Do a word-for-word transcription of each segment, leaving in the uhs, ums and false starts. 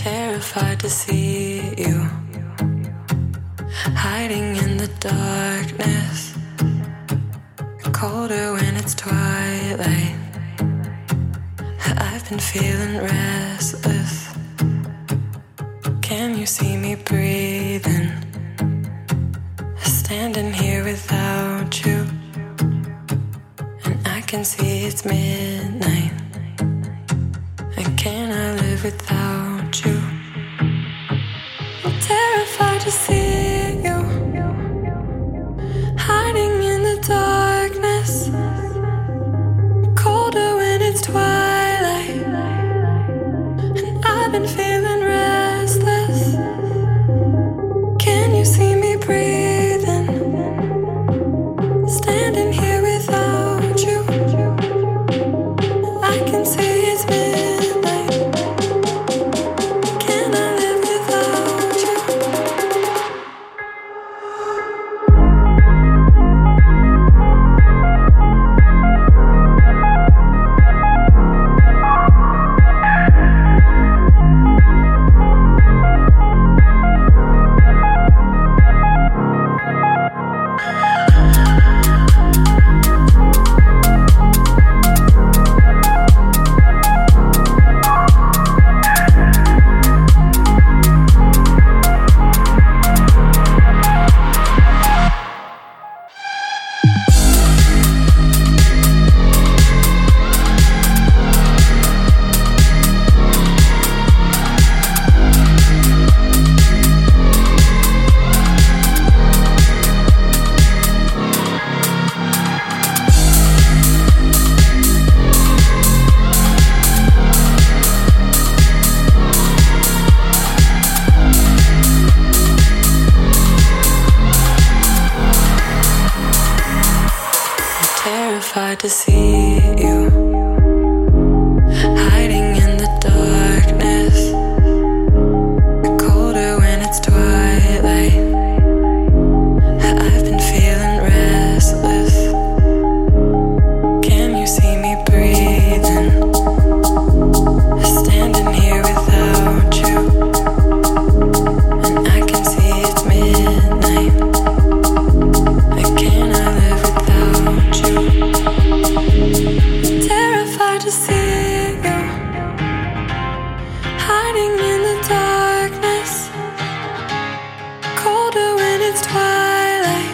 Terrified to see you hiding in the darkness, colder when it's twilight. I've been feeling restless. Can you see me breathing? Standing here without you, and I can see it's midnight. And can I live without you? I'm terrified to see you hiding in the darkness, colder when it's twilight. And I've been feeling restless. Can you see me breathing? Standing here without you, I can see it's midnight. Can I live without you? Terrified to see you hiding in the darkness, colder when it's twilight. I've been feeling restless. Can you see me breathing? Standing here without you, and I can see it's midnight. Can I live without you? Terrified to see you hiding in the darkness, colder when it's twilight.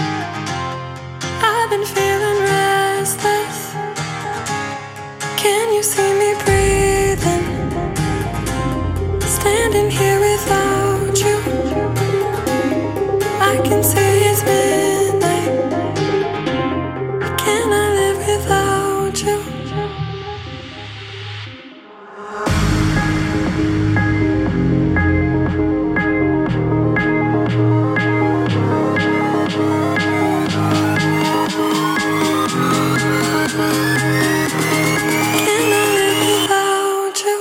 I've been feeling restless. Can you see me breathing? Standing here without you, I can see it's midnight. Can I live without you? Can I live without you?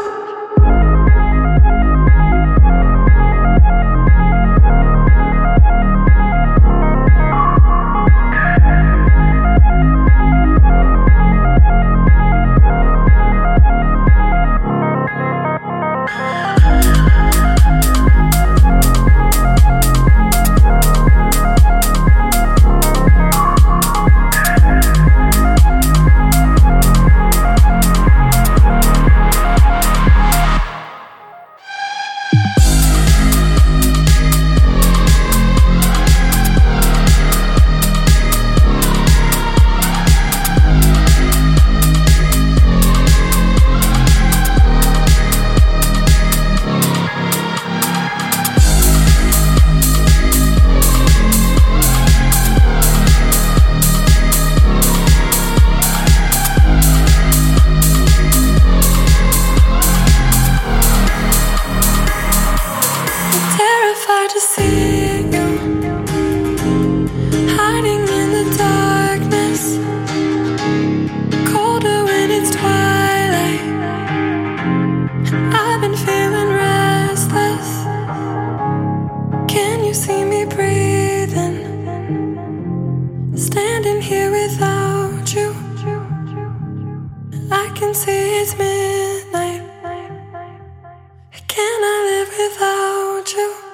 Terrified to see you hiding in the darkness, colder when it's twilight. I've been feeling restless. Can you see me breathing? Standing here without you, I can see it's midnight. Can I live without you?